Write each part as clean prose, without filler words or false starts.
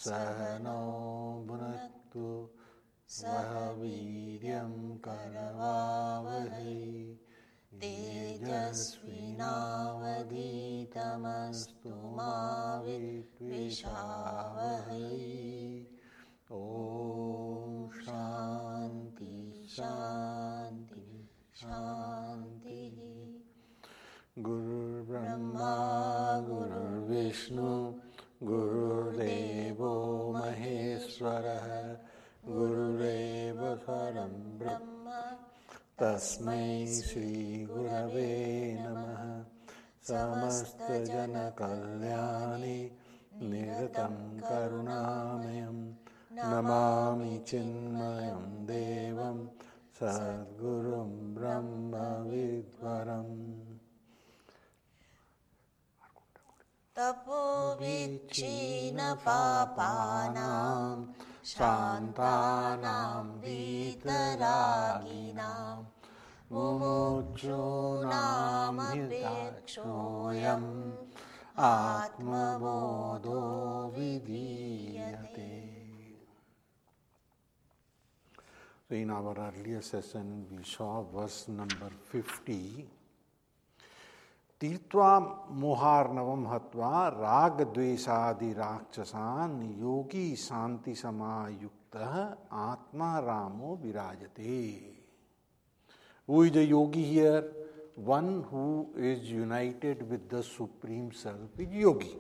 सहनौ भुनक्तु सह वीर्यं करवावहै तेजस्विनावधीतमस्तु मा विद्विषावहै। ॐ शान्ति शान्ति शान्तिः। गुरुर्ब्रह्मा गुरुर्विष्णु गुरुर्देवो महेश्वरः गुरुरेव परं ब्रह्म तस्मै श्रीगुरवे नमः। समस्तजनकल्याणे निरतं करुणामयं नमामि चिन्मयं देवं सद्गुरुं ब्रह्मविद्वरम्। तपोविच्छिन्नपापानां शान्तानां वीतरागिणां मुमुक्षूणामपेक्षोऽयम् आत्मबोधो विधीयते। So in our earlier session we saw verse number 50. तीर्त्वा मोहार्णवं हत्वा राग द्वेषादि राक्षसान् योगी शांति समायुक्तः आत्मा रामो विराजते. Who is the yogi here? One who is united with the Supreme Self is yogi.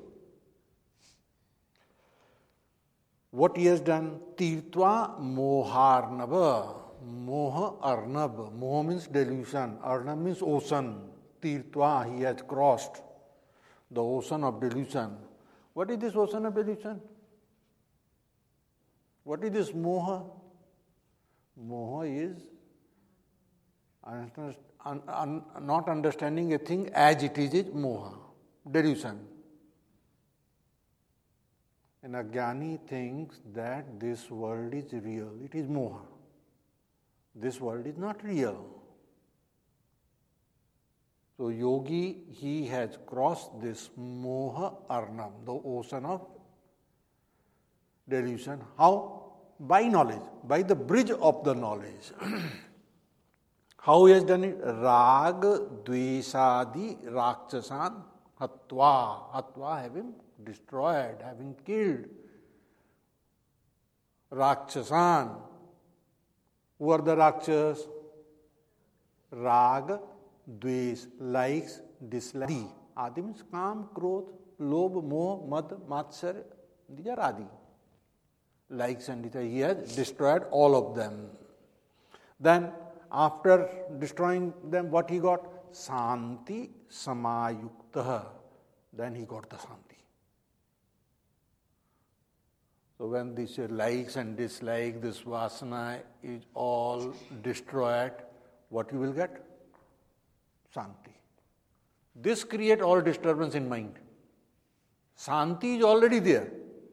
What he has done? Tirtva moharnava. Moha arnab. Moha means delusion. Arnab means ocean. Tirtva, he has crossed the ocean of delusion. What is this ocean of delusion? What is this moha? Moha is not understanding a thing as it is moha, delusion. An ajnani thinks that this world is real. It is moha. This world is not real. So yogi, he has crossed this moha arnam, the ocean of delusion. How? By knowledge, by the bridge of the knowledge. How he has done it? Rag, dvesadi, rakshasan, hatva. Hatva, having destroyed, having killed. Rakshasan. Who are the rakshas? Rag, dvesh, likes, dislikes. Adi means kam, krodh, lobh, moh, mad, matsar. These are adi. Likes and desires. He has destroyed all of them. Then, after destroying them, what he got? Santi samayuktaha. Then he got the Santi. So when this likes and dislikes, this vasana is all destroyed, what you will get? Santi. This creates all disturbance in mind. Santi is already there.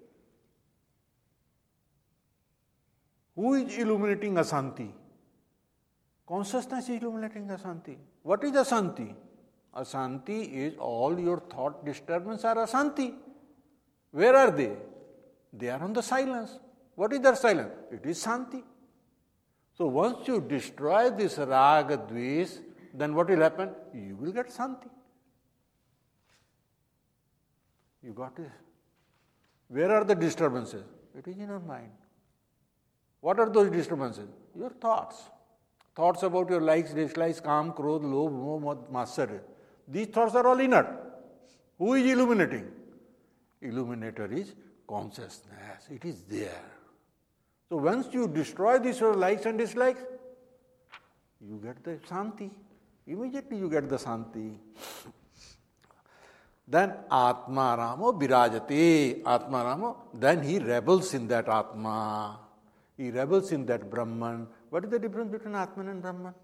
Who is illuminating Asanti? Consciousness is illuminating Asanti. What is Asanti? Asanti is all your thought disturbance are Asanti. Where are they? They are on the silence. What is their silence? It is Santi. So once you destroy this raga, dvesh, then what will happen? You will get Santi. You got this? Where are the disturbances? It is in your mind. What are those disturbances? Your thoughts. Thoughts about your likes, dislikes, kam, krodh, lobh, moh, matsarya. These thoughts are all inert. Who is illuminating? Illuminator is consciousness. It is there. So once you destroy these likes and dislikes, you get the Santi. Immediately you get the Santi. Then Atma Ramo Birajate. Atma Ramo, then he rebels in that Atma. He rebels in that Brahman. What is the difference between Atman and Brahman?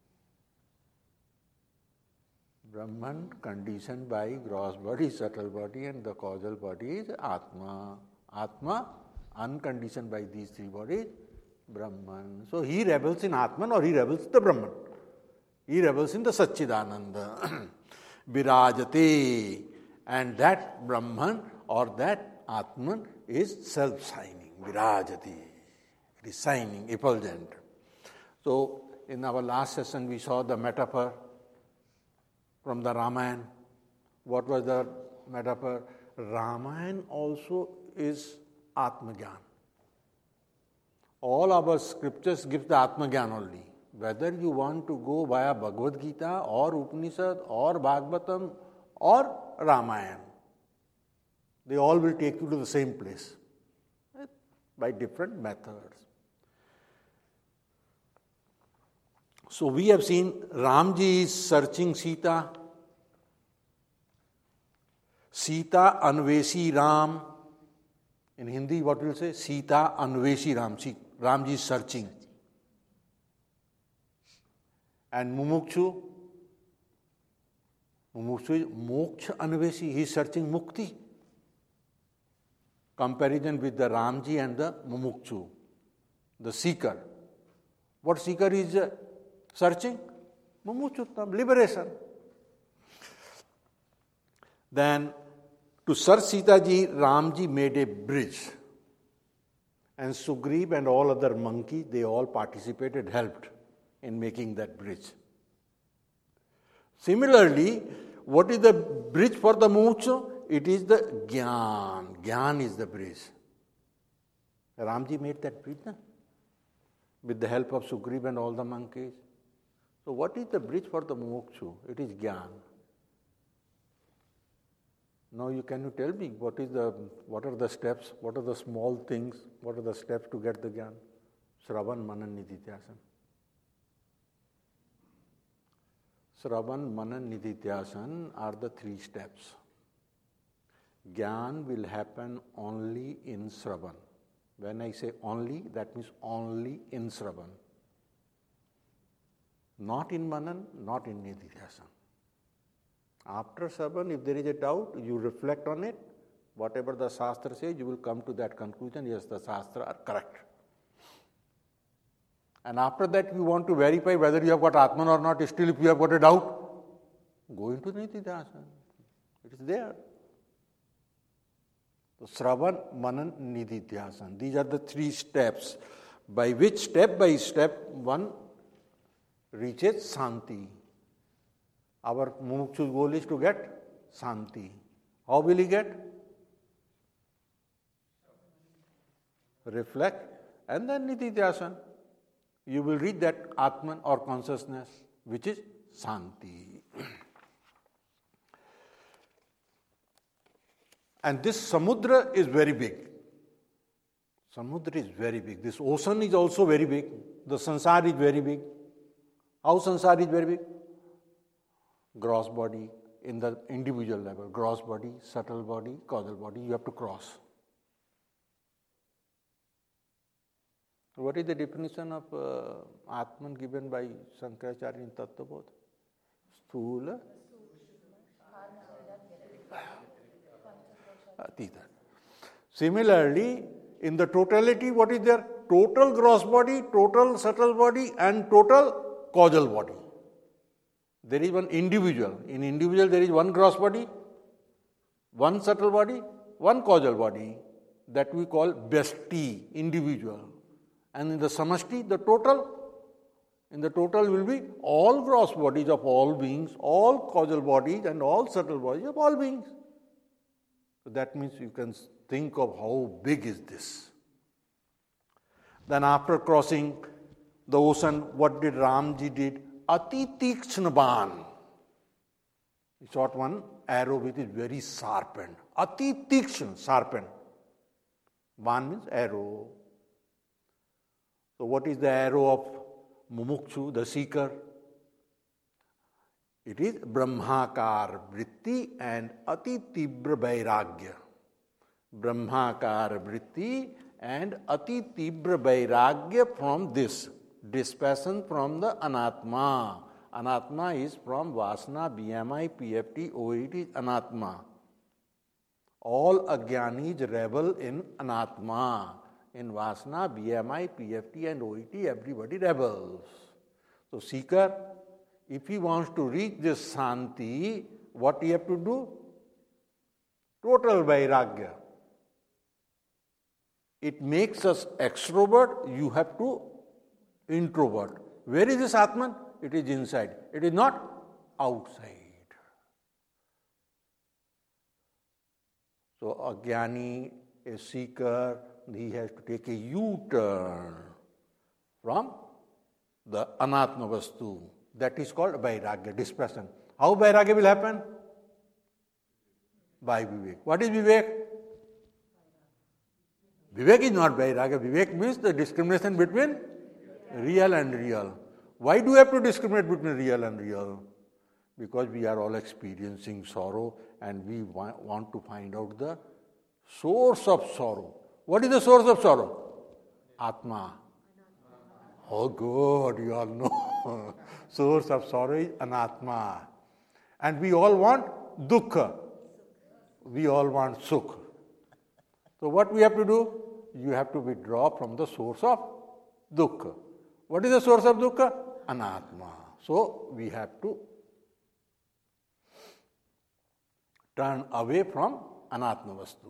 Brahman conditioned by gross body, subtle body and the causal body is Atma. Atma unconditioned by these three bodies, Brahman. So he rebels in Atman or he rebels in the Brahman. He rebels in the Satchidananda. Birajate. And that Brahman or that Atman is self-shining, virajati. It is shining, effulgent. So, in our last session, we saw the metaphor from the Ramayana. What was the metaphor? Ramayana also is Atmagyan. All our scriptures give the Atmagyan only. Whether you want to go via Bhagavad Gita or Upanishad or Bhagavatam or Ramayana, they all will take you to the same place by different methods. So we have seen Ramji is searching Sita. Sita Anveshi Ram. In Hindi, what will say? Sita Anveshi Ram. Ramji is searching. And Mumukshu is Moksha Anveshi. He is searching Mukti. Comparison with the Ramji and the Mumukshu, the seeker. What seeker is searching? Mumukshutam, liberation. Then, to search Sita ji, Ramji made a bridge. And Sugriv and all other monkeys, they all participated, helped in making that bridge. Similarly, what is the bridge for the Mumukshu? It is the Gyan. Gyan is the bridge. Ramji made that bridge, na? With the help of Sugriv and all the monkeys. So what is the bridge for the Mumukshu? It is Gyan. Now can you tell me what are the steps, what are the small things, what are the steps to get the Gyan? Shravan, Manan, Nididhyasana. Shravan, Manan, Nididhyasana are the 3 steps. Gyan will happen only in Shravan. When I say only, that means only in Shravan. Not in Manan, not in Nididhyasana. After Shravan, if there is a doubt, you reflect on it. Whatever the Shastra says, you will come to that conclusion, yes, the Shastra are correct. And after that, you want to verify whether you have got Atman or not. Still, if you have got a doubt, go into Nididhyasana. It is there. So, Shravan, Manan, Nididhyasana. These are the 3 steps by which step by step one reaches Santi. Our Mumukshu's goal is to get Santi. How will he get? Reflect and then Nididhyasana. You will reach that Atman or consciousness, which is Santi. And this Samudra is very big. Samudra is very big. This ocean is also very big. The Sansar is very big. How Sansar is very big? Gross body in the individual level. Gross body, subtle body, causal body. You have to cross. What is the definition of Atman given by Shankaracharya in Tattvabodha? Sthula Atita. Similarly, in the totality, what is there? Total gross body, total subtle body, and total causal body. There is one individual. In individual, there is one gross body, one subtle body, one causal body that we call Vyashti, individual. And in the Samashti, the total, in the total will be all gross bodies of all beings, all causal bodies and all subtle bodies of all beings. So that means you can think of how big is this. Then after crossing the ocean, what did Ramji did? Ati tikshna ban. He shot one arrow which is very sharpened. Ati tikshna, sharpened. Ban means arrow. So what is the arrow of Mumukshu, the seeker? It is Brahmakar Vritti and Ati Tibra Vairagya. Brahmakar Vritti and Ati Tibra Vairagya from this. Dispassion from the Anatma. Anatma is from Vasana, BMI, PFT, OET is Anatma. All Agyanis revel in Anatma. In Vasana, BMI, PFT and OET, everybody rebels. So seeker, if he wants to reach this Santi, what he have to do? Total Vairagya. it makes us extrovert, you have to introvert. Where is this Atman? It is inside. It is not outside. So a jnani, a seeker, he has to take a U-turn from the anatma vastu. That is called vairagya, dispassion. How vairagya will happen? By vivek. What is vivek? Vivek is not vairagya. Vivek means the discrimination between real and real. Why do we have to discriminate between real and real? Because we are all experiencing sorrow and we want to find out the source of sorrow. What is the source of sorrow? Atma. Oh good, you all know. Source of sorrow is anatma. And we all want dukkha. We all want sukha. So what we have to do? You have to withdraw from the source of dukkha. What is the source of dukkha? Anatma. So we have to turn away from anatma vastu.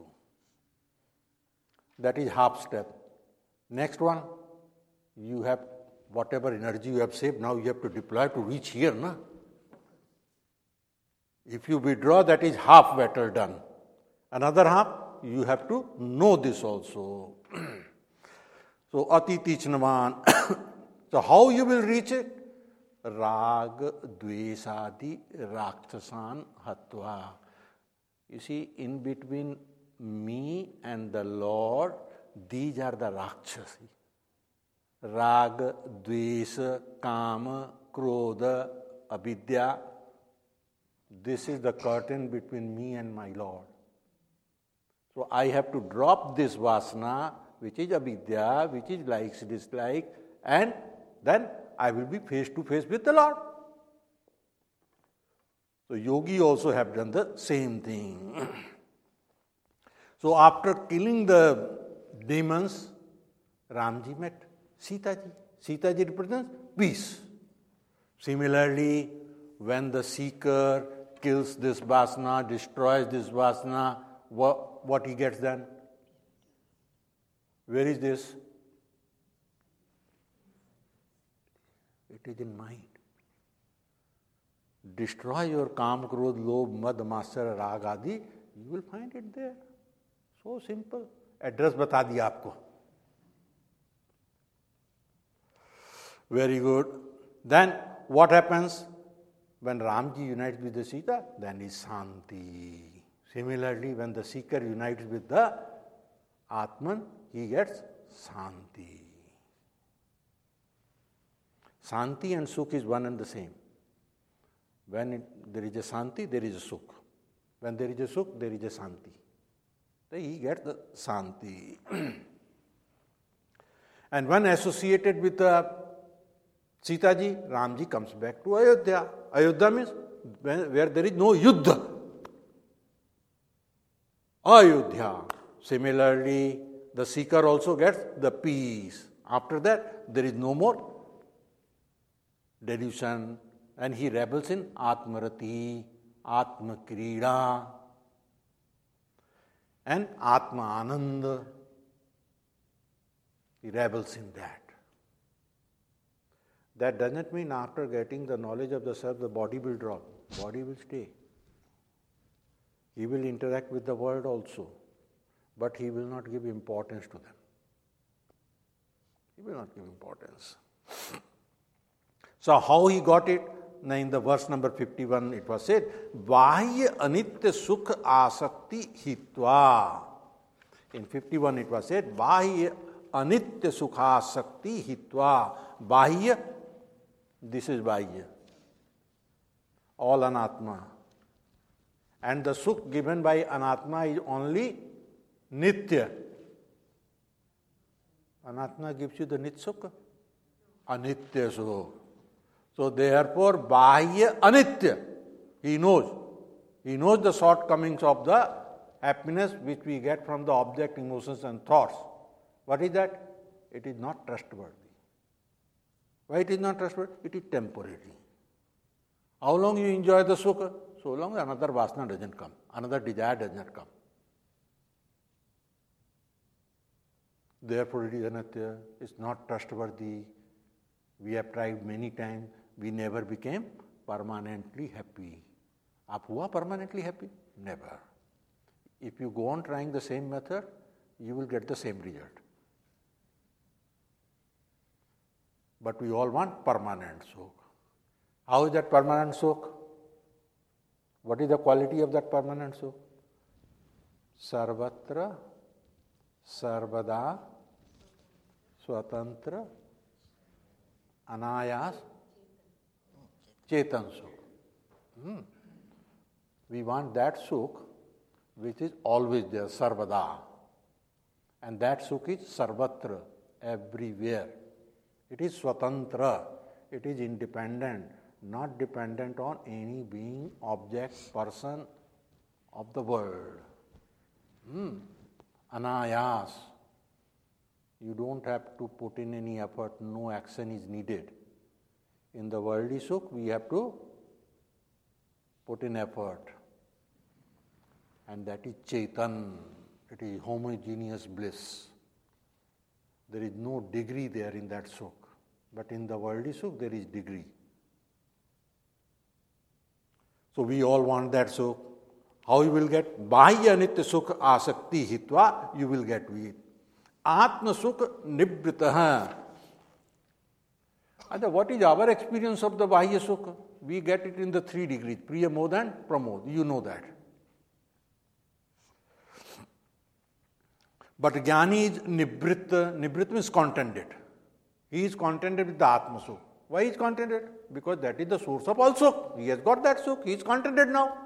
That is half step. Next one, you have whatever energy you have saved, now you have to deploy to reach here. Na? If you withdraw, that is half battle done. Another half, you have to know this also. So, atiti chnaman. So, how you will reach it? Rag, dvesadi, raktasan, hatva. You see, in between me and the Lord, these are the rakshasi. Rag, dvesa, kama, krodha, avidya. This is the curtain between me and my Lord. So I have to drop this vasana, which is avidya, which is likes, dislike, and then I will be face to face with the Lord. So yogi also have done the same thing. So after killing the demons, Ramji met Sitaji. Sitaji represents peace. Similarly, when the seeker kills this vasana, destroys this vasana, what he gets then? Where is this? It is in mind. Destroy your kam, krodh, lobh, mad, matsar, rag, adi, you will find it there. So simple. Address bata diya aapko. Very good. Then what happens? When Ramji unites with the Sita, then is Santi. Similarly, when the seeker unites with the Atman, he gets Santi. Santi and Sukh is one and the same. When there is a Santi, there is a Sukh. When there is a Sukh, there is a Santi. So he gets the Santi. And when associated with Sitaji, Ramji comes back to Ayodhya. Ayodhya means where there is no yuddha. Ayodhya. Similarly, the seeker also gets the peace. After that, there is no more delusion, and he rebels in Atmarati, Atma Krida, and Atma Ananda. He rebels in that. That doesn't mean after getting the knowledge of the self, the body will drop. Body will stay. He will interact with the world also, but he will not give importance to them. He will not give importance. So how he got it? Now in the verse number 51 it was said, Bahya anitya sukha asakti hitva. In 51 it was said, Bahya anitya sukha asakti hitva. Bahya, this is Bahya. All anatma. And the sukh given by anatma is only nitya. Anatma gives you the nitya sukha. Anitya sukha. So therefore, Bahya anitya. He knows. He knows the shortcomings of the happiness which we get from the object, emotions and thoughts. What is that? It is not trustworthy. Why it is not trustworthy? It is temporary. How long you enjoy the sukha? So long another vasana doesn't come. Another desire does not come. Therefore, it is anatya. It's not trustworthy. We have tried many times. We never became permanently happy. आप हुआ permanently happy? Never. If you go on trying the same method, you will get the same result. But we all want permanent sukh. How is that permanent sukh? What is the quality of that permanent sukh? Sarvatra, sarvada, swatantra, anayas, chetan sukh. We want that sukh which is always there, sarvada. And that sukh is sarvatra, everywhere. It is swatantra, it is independent, not dependent on any being, object, person of the world. Anayas. You don't have to put in any effort, no action is needed. In the worldly sukh, we have to put in effort. And that is Chetan, it is homogeneous bliss. There is no degree there in that sukh. But in the worldly sukh, there is degree. So we all want that sukh. How you will get? Bahya nitya sukh asakti hitva, you will get it. Atma sukh nibritah. And what is our experience of the bahya sukh? We get it in the 3 degrees, priya, mod and pramod. You know that. But Jnani is nibrit. Nibrit means contented. He is contented with the Atma Sukh. Why is contented? Because that is the source of all Sukh. He has got that Sukh. He is contented now.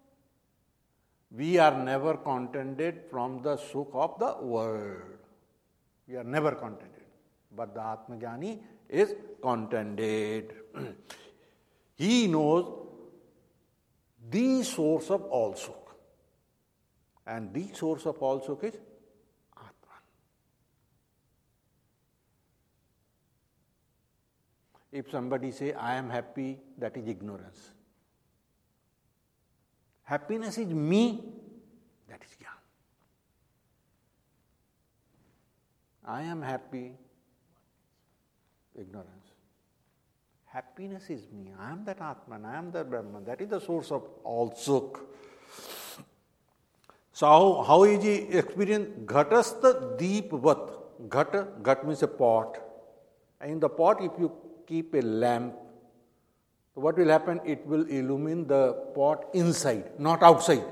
We are never contented from the Sukh of the world. We are never contented. But the Atma Jnani is contented. He knows the source of all Sukh. And the source of all Sukh is if somebody say, I am happy, that is ignorance. Happiness is me, that is jnana. I am happy, ignorance. Happiness is me, I am that Atman, I am that Brahman, that is the source of all Sukh. So how is he experienced? Ghatastha deepvat. Ghat means a pot. And in the pot, if you keep a lamp, so what will happen? It will illumine the pot inside, not outside.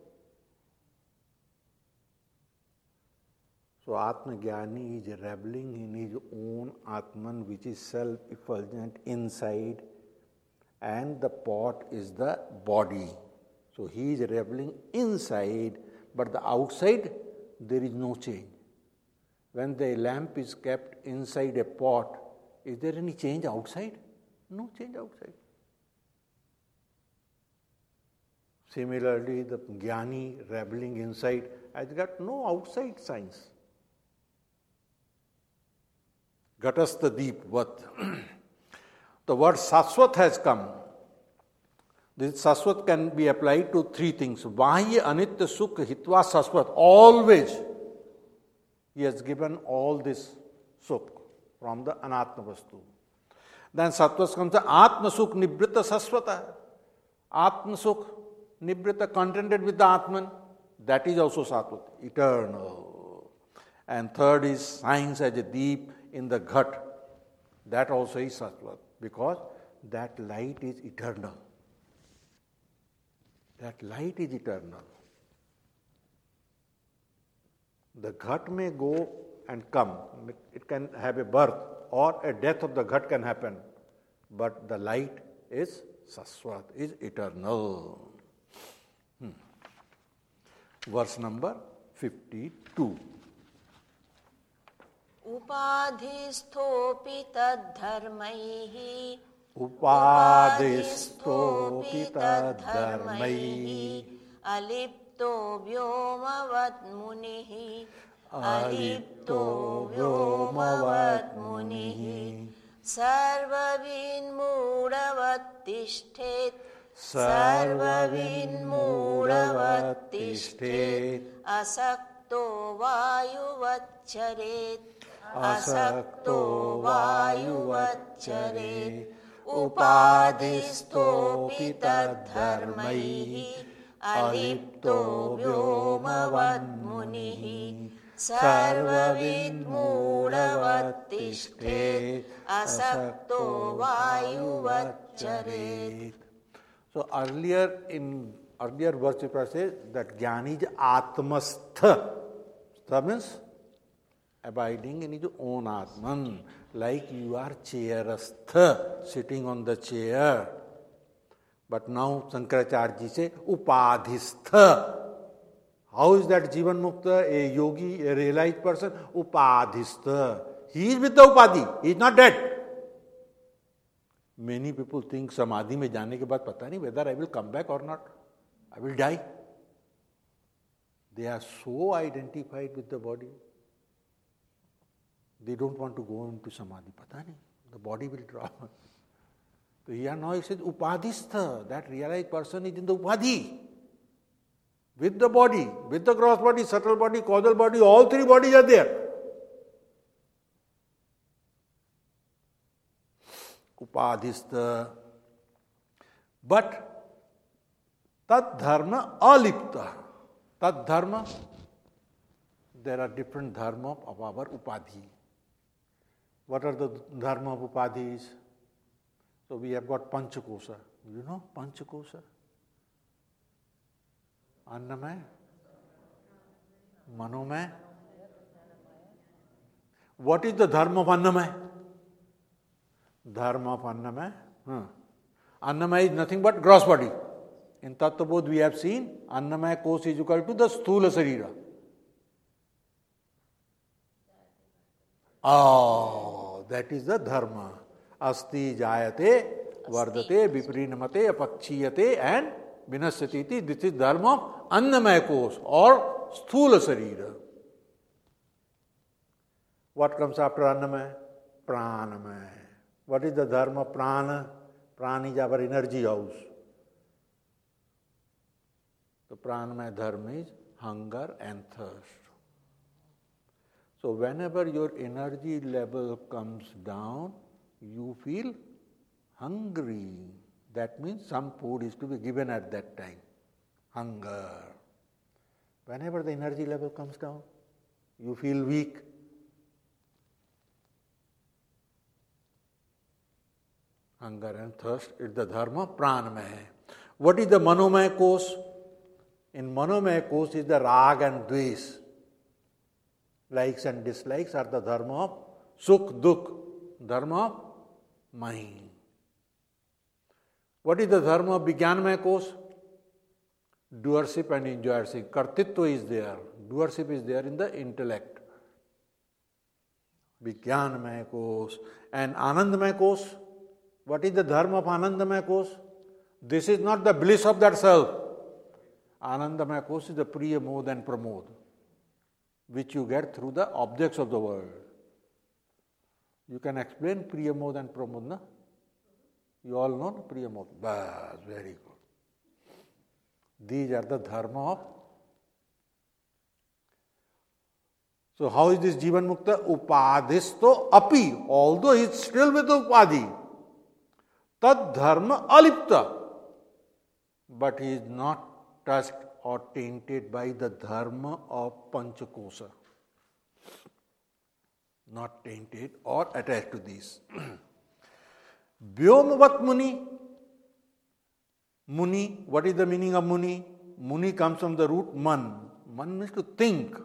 So Atma Jnani is reveling in his own Atman, which is self-effulgent inside, and the pot is the body. So he is reveling inside, but the outside there is no change. When the lamp is kept inside a pot, is there any change outside? No change outside. Similarly, the Jnani reveling inside has got no outside signs. Ghatastha deepvat. The word Saswat has come. This Saswat can be applied to 3 things. Bahya anitya sukh hitva Saswat. Always he has given all this sukh from the anatma vastu. Then Sattva comes the Atma Sukh Nibrita Saswata. Atma Sukh Nibrita, contented with the Atman. That is also Sattva, eternal. And third is science as a deep in the Ghat. That also is Sattva, because that light is eternal. That light is eternal. The Ghat may go and come. It can have a birth or a death of the Ghat can happen. But the light is Saswat, is eternal. Verse number 52. Upadhisthopi tadharmaihi Upadhisthopi tadharmaihi alipto vyomavat munihi alipto vyomavat munihi sarvavinmoodavat tishthet sarvavinmoodavat tishthet asakto असक्तो वायुवच्चरेत् असक्तो वायुवच्चरेत् उपाधिस्थोऽपि तद्धर्मैः अलिप्तो व्योमवन्मुनिः सर्वविद्मूढवत्तिष्ठेत् असक्तो वायुवच्चरेत्. So earlier verse it says that jnani is atmastha. That means abiding in his own atman, like you are chairastha, sitting on the chair. But now Shankaracharya ji say upadhistha. How is that Jivan Mukta, a yogi, a realized person? Upadhistha. He is with the upadhi. He is not dead. Many people think samadhi में जाने के बाद पता नहीं whether I will come back or not. I will die. They are so identified with the body. They don't want to go into samadhi. Pata nahi, the body will drop. So here now he says upadhistha. That realized person is in the upadhi. With the body, with the gross body, subtle body, causal body, all three bodies are there. Upadhistha. But tad dharma alipta. Tad dharma, there are different dharma of our upadhi. What are the dharma of upadhis? So we have got panchakosa. You know panchakosa? Annamaya, Manomaya. What is the dharma of Annamaya? Dharma of Annamaya? Annamaya is nothing but gross body. In Tattvabodh we have seen Annamaya Kosh is equal to the Sthula Sarira. Oh, that is the dharma. Asti jayate, vardate, viprinamate, apakshiyate and vinasyatiti. This is dharma of Annamaya Kosh or Sthula Sarira. What comes after Annamaya? Pranamaya. What is the dharma of prana? Prana is our energy house. The pranamaya dharma is hunger and thirst. So whenever your energy level comes down, you feel hungry. That means some food is to be given at that time. Hunger. Whenever the energy level comes down, you feel weak. Hunger and thirst is the dharma pranamaya. What is the manomaya kosh? In manomaya kosh is the rag and dvesh. Likes and dislikes are the dharma of sukh, dukh, dharma of mind. What is the dharma of vijnanamaya kosh? Doership and enjoyership. Kartitva is there. Doership is there in the intellect. Vijnanamaya kosh. And anandamaya kosh. What is the dharma of anandamaya kosh? This is not the bliss of that self. Anandamaya kosh is the priya mod and pramod, which you get through the objects of the world. You can explain priya mod and pramod, na? You all know priya mod. Bas, very good. These are the dharma of. So how is this Jivan Mukta? Upadhisto api. Although he is still with the upadhi. Tad dharma alipta. But he is not touched or tainted by the dharma of panchakosa. Not tainted or attached to these. Vyomvat muni. Muni, what is the meaning of muni? Muni comes from the root man. Man means to think.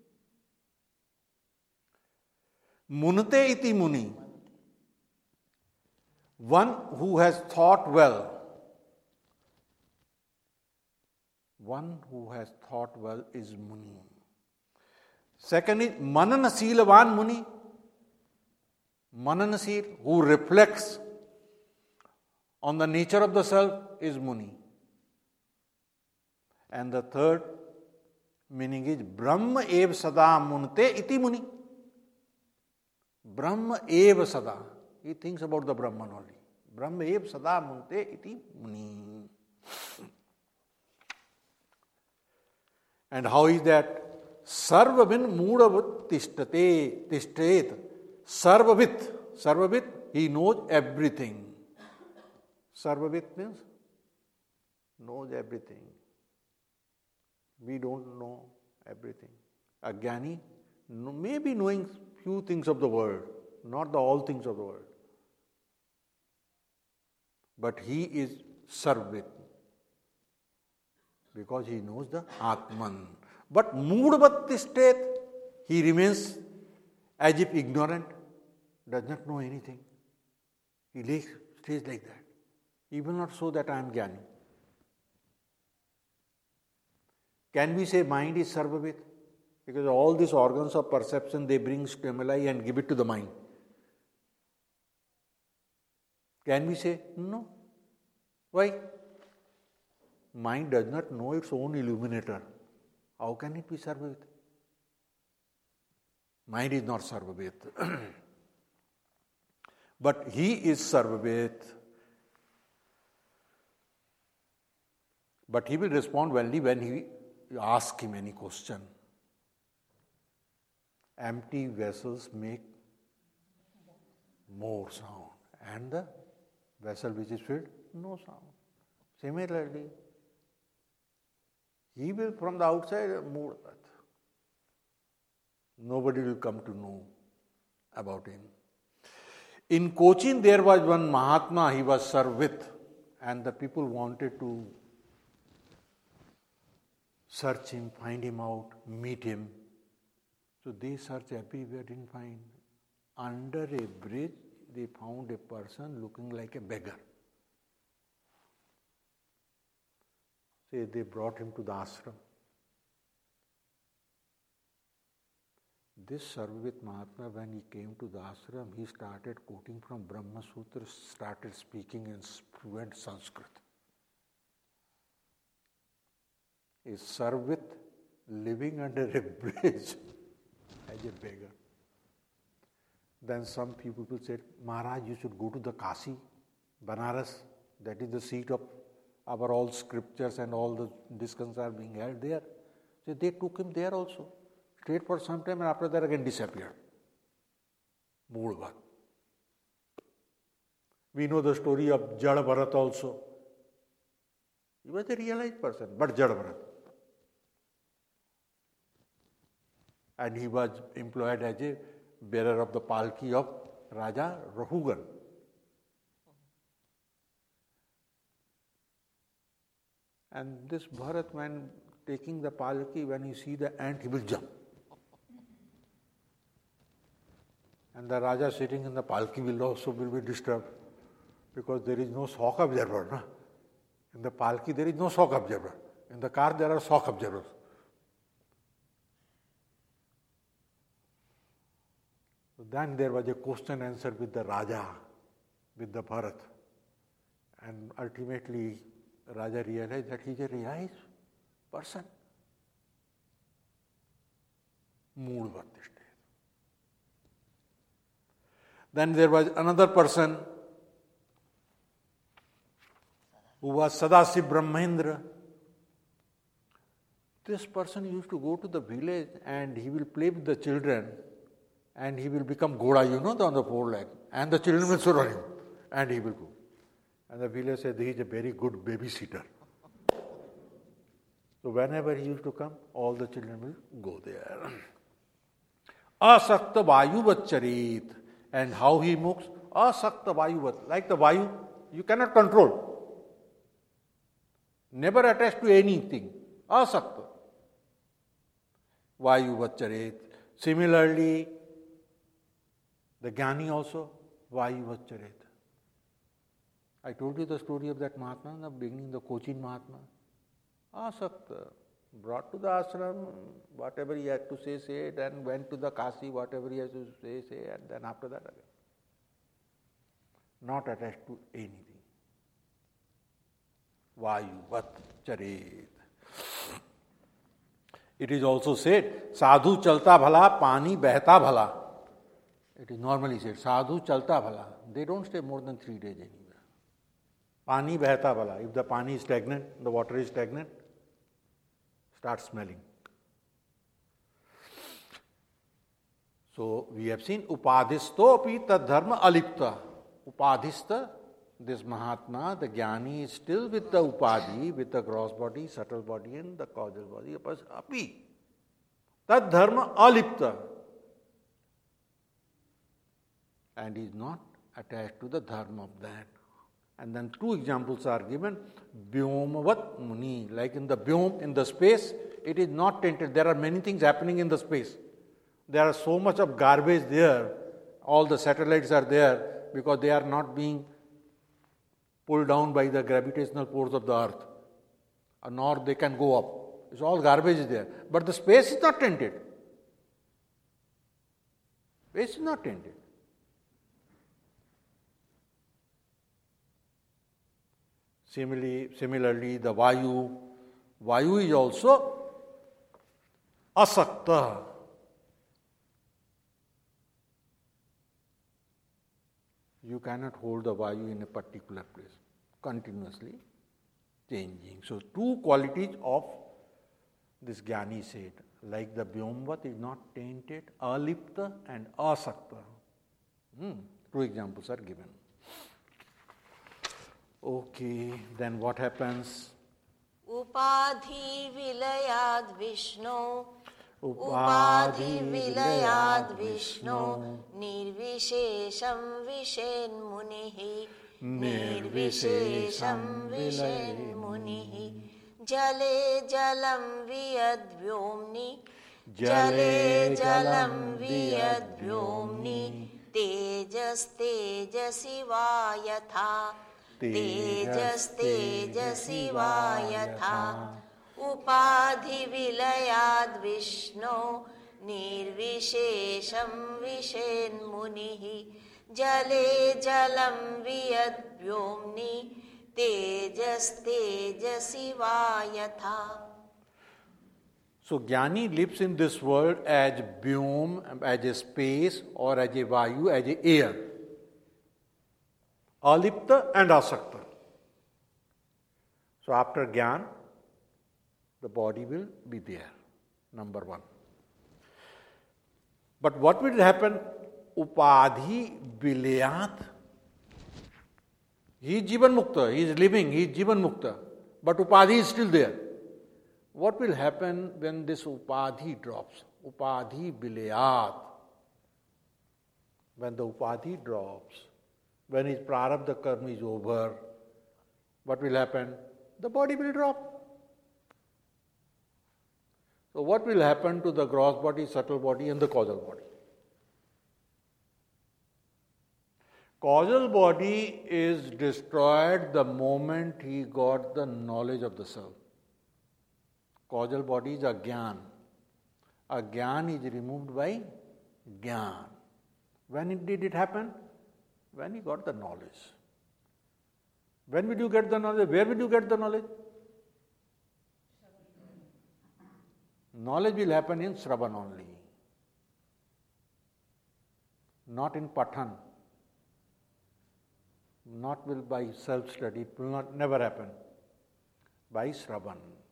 Munate iti muni. One who has thought well. One who has thought well is muni. Second is mananasilavan muni. Mananasil, who reflects on the nature of the self, is muni. And the third meaning is Brahma eva sada munte iti muni. Brahma eva sada. He thinks about the Brahman only. Brahma eva sada munte iti muni. And how is that? Sarvavin Moodavat Tishtet. Sarvavit, he knows everything. Sarvavit means knows everything. We don't know everything. A Jnani may be knowing few things of the world, not the all things of the world. But he is Sarvavit because he knows the Atman. But Moodavat Tishtet, he remains as if ignorant, does not know anything. He stays like that. He will not show that I am Jnani. Can we say mind is Sarvavit? Because all these organs of perception, they bring stimuli and give it to the mind. Can we say? No. Why? Mind does not know its own illuminator. How can it be Sarvavit? Mind is not Sarvavit. But he is Sarvavit. But he will respond only when you ask him any question. Empty vessels make more sound, and the vessel which is filled, no sound. Similarly, he will from the outside move. Nobody will come to know about him. In Cochin, there was one Mahatma, he was Sarvavit, and the people wanted to search him, find him out, meet him. So they searched everywhere, didn't find. Under a bridge, they found a person looking like a beggar. So they brought him to the ashram. This Sarvavit Mahatma, when he came to the ashram, he started quoting from Brahma Sutra, started speaking in fluent Sanskrit. Is Sarvavit living under a bridge as a beggar? Then some people said, Maharaj, you should go to the Kasi, Banaras, that is the seat of our all scriptures and all the discussions are being held there. So they took him there also. Stayed for some time and after that again disappeared. Moolvat. We know the story of Jada Bharat also. He was a realized person, but Jada Bharat. And he was employed as a bearer of the palki of Raja Rahugan. And this Bharat, when taking the palki, when he see the ant, he will jump. And the Raja sitting in the palki will be disturbed because there is no shock observer. No? In the palki, there is no shock observer. In the car, there are shock observers. So then there was a question answer with the Raja, with the Bharat. And ultimately, Raja realized that he is a realized person. Moolvat. Then there was another person who was Sadasiv Brahmendra. This person used to go to the village and he will play with the children and he will become Ghoda, on the four legs. And the children will surround him and he will go. And the village said he is a very good babysitter. So whenever he used to come, all the children will go there. Asakta Vayuvat Charit. And how he moves? Asakta Vayuvat. Like the Vayu, you cannot control. Never attached to anything. Asakta. Vayuvat Charit. Similarly, the Jnani also, Vayuvat Charit. I told you the story of that Mahatma in the beginning, the Cochin Mahatma. Asakta. Brought to the ashram, whatever he had to say, said, and went to the Kasi, whatever he had to say, and then after that again. Not attached to anything. Vayuvat Charit. It is also said, Sadhu chalta bhala, pani behta bhala. It is normally said, Sadhu chalta bhala. They don't stay more than 3 days anywhere. Pani behta bhala. If the pani is stagnant, the water is stagnant, start smelling. So we have seen upadhistopi tad dharma alipta. Upadhista, this Mahatma, the Jnani, is still with the upadhi, with the gross body, subtle body, and the causal body. Api. Tad dharma alipta. And he is not attached to the dharma of that. And then two examples are given. Vyomavad muni. Like in the vyom, in the space, it is not tainted. There are many things happening in the space. There are so much of garbage there. All the satellites are there because they are not being pulled down by the gravitational force of the earth. Nor they can go up. It's all garbage there. But the space is not tainted. Space is not tainted. Similarly, the Vayu is also asakta. You cannot hold the Vayu in a particular place, continuously changing. So, two qualities of this Jnani said, like the Vyomvat is not tainted, alipta and asakta. Two examples are given. Okay, then what happens? Upadhi vilayad Vishnu. Upadhi vilayad Vishnu. Nirvishesham vishen munihi. Nirvishesham vishen munihi. Jale jalam viyad vyomni. Jale jalam viyad vyomni. Tejas tejasi vayatha. Tejas tejasi vayatha. Upadhi vilayad Vishnu. Nirvishesham vishen munihi. Jale jalam viyad vyomni. Tejas tejasi vayatha. So Jnani lives in this world as Vyom, as a space, or as a Vayu, as a air. Alipta and asakta. So after Jnana, the body will be there, number one. But what will happen? Upadhi vilayat. He is Jivan Mukta, he is living, he is Jivan Mukta. But Upadhi is still there. What will happen when this Upadhi drops? Upadhi vilayat. When the Upadhi drops, when his prarabdha karma is over, what will happen? The body will drop. So what will happen to the gross body, subtle body and the causal body? Causal body is destroyed the moment he got the knowledge of the self. Causal body is Ajnan. Ajnan is removed by Jnana. When did it happen? When he got the knowledge. When will you get the knowledge? Where will you get the knowledge? Knowledge will happen in Shravan only. Not in Pathan. Not will by self-study. It will never happen. By Shravan.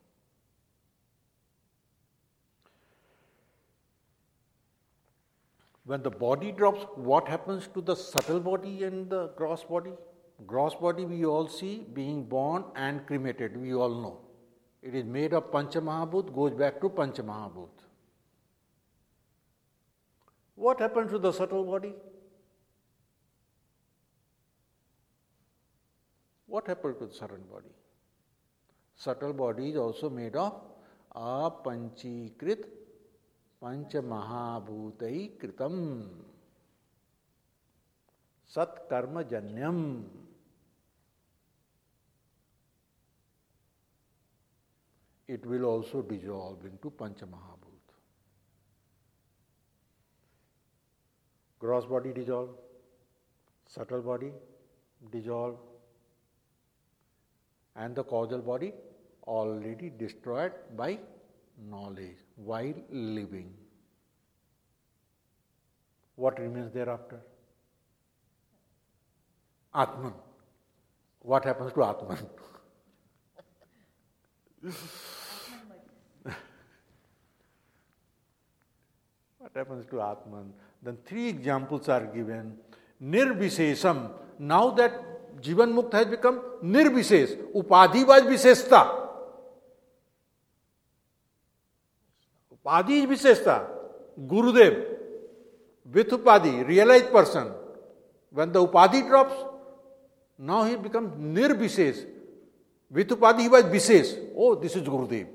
When the body drops, what happens to the subtle body and the gross body? Gross body we all see being born and cremated, we all know. It is made of Pancha Mahabhut, goes back to Pancha Mahabhut. What happens to the subtle body? What happens to the subtle body? Subtle body is also made of apanchikrit Pancha Mahabhutai Kritam Sat Karma Janyam. It will also dissolve into Pancha Mahabhut. Gross body dissolve, subtle body dissolve, and the causal body already destroyed by knowledge while living. What remains thereafter? Atman. What happens to Atman? What happens to Atman? Then 3 examples are given. Nirvisesam. Now that Jivan Mukta has become Nirvises, Upadhi was Visesta. Upadhi is Visesta. Gurudev, with Upadhi, realized person. When the Upadhi drops, now he becomes Nirvises. With Upadhi he was Vises. Oh, this is Gurudev.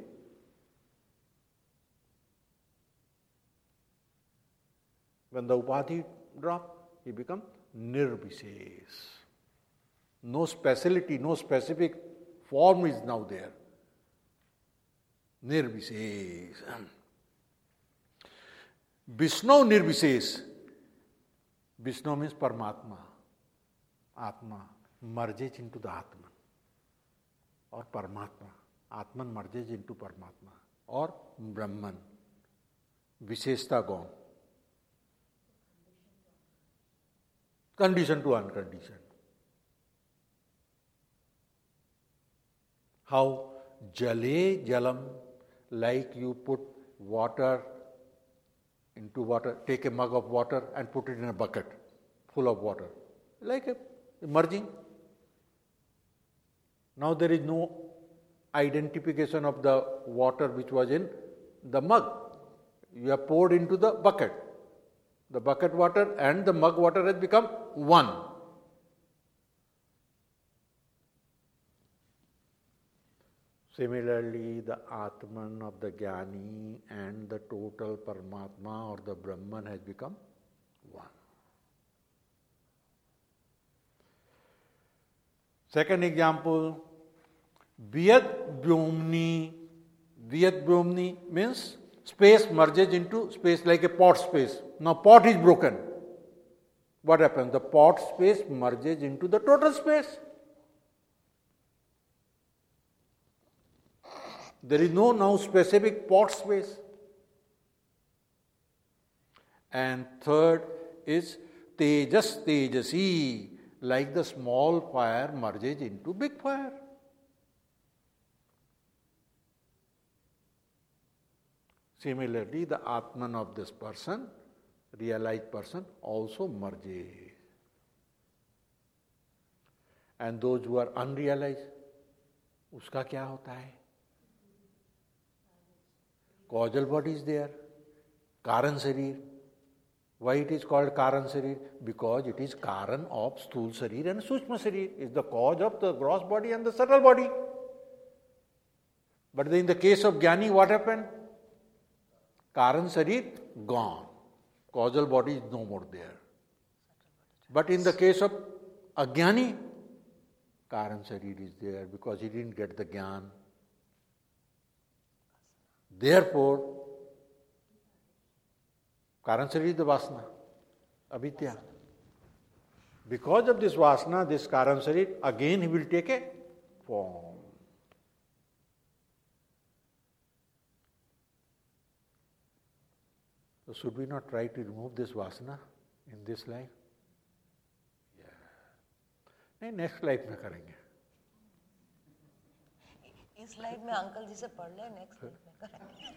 When the Upadhi drops, he becomes Nirvises. No speciality, no specific form is now there. Nirvises. Vishnu Nirvises. Vishnu means Paramatma. Atma merges into the Atman. Or Paramatma. Atman merges into Paramatma. Or Brahman. Visheshta gone. Conditioned to unconditioned. How? Jale jalam, like you put water into water, take a mug of water and put it in a bucket full of water. Like a merging. Now there is no identification of the water which was in the mug. You have poured into the bucket. The bucket water and the mug water has become one. Similarly, the Atman of the Jnani and the total Paramatma or the Brahman has become one. Second example, Vyat Vyomni. Vyat Vyomni means space merges into space like a pot space. Now pot is broken. What happens? The pot space merges into the total space. There is no now specific pot space. And third is Tejas Tejasi, like the small fire merges into big fire. Similarly, the Atman of this person, realized person, also merges. And those who are unrealized, उसका क्या होता है? Causal body is there, Karan Sharir. Why it is called Karan Sharir? Because it is Karan of Sthul Sharir and Sukshma Sharir. It is the cause of the gross body and the subtle body. But in the case of Jnani, what happened? Karan Sharir gone. Causal body is no more there. But in the case of Ajnani, Karan Sharir is there because he didn't get the Jnana. Therefore, Karan Sharir is the Vasana, Avidya. Because of this Vasana, this Karan Sharir, again he will take a form. So should we not try to remove this Vasana in this life? Yeah. नहीं, next life में करेंगे. इस life में uncle जी से पढ़ ले, next life में करेंगे.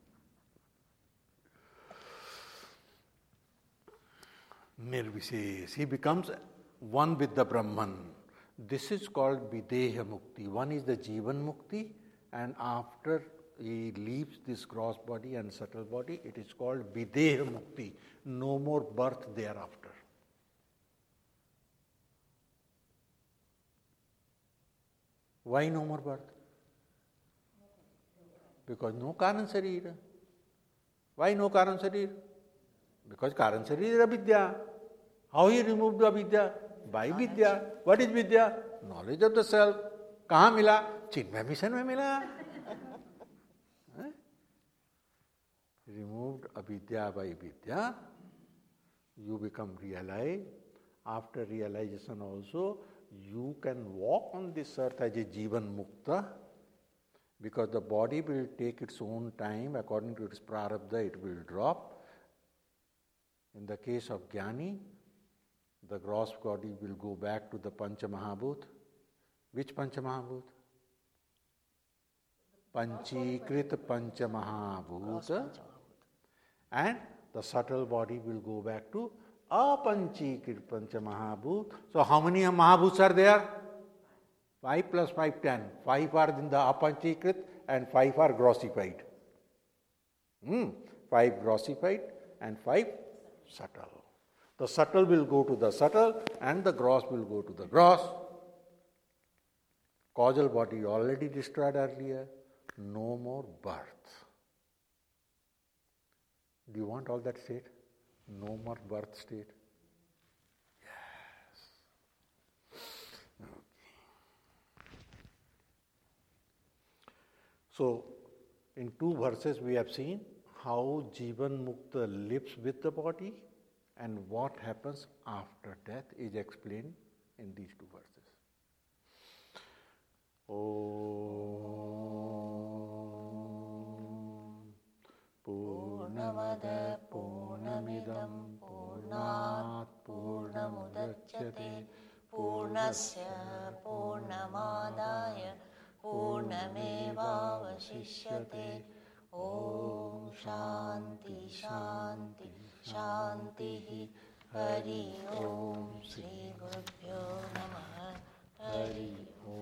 Nirvises. He becomes one with the Brahman. This is called Videha Mukti. One is the Jivan Mukti, and after he leaves this gross body and subtle body, it is called Videha Mukti. No more birth thereafter. Why no more birth? Because no Karan Sharir. Why no Karan Sharir? Because Karan Sharir is Avidya. How he removed the Avidya? By Vidya. What is Vidya? Knowledge of the self. कहाँ मिला? चिन्मय mission में मिला. Removed Avidya by Vidya, you become realized. After realization also, you can walk on this earth as a Jivan Mukta, because the body will take its own time, according to its prarabdha, it will drop. In the case of Jnani, the gross body will go back to the Pancha Mahabhut. Which Pancha Mahabhut? Panchikrit Pancha Mahabhut. And the subtle body will go back to apanchikrit pancha mahabhut. So how many mahabhuts are there? 5 plus 5, 10. 5 are in the apanchikrit and 5 are grossified. 5 grossified and 5 subtle. The subtle will go to the subtle and the gross will go to the gross. Causal body already destroyed earlier. No more birth. Do you want all that state? No more birth state? Yes. Okay. So, in 2 verses we have seen how Jivan Mukta lives with the body and what happens after death is explained in these 2 verses. Om Purnamada Purnamidam Purnat Purnamudachyate Purnasya Purnamadaya Purnamevavashishyate. Om Shanti Shanti Shanti. Hari Om Shri Gurubhyo Namaha. Hari Om.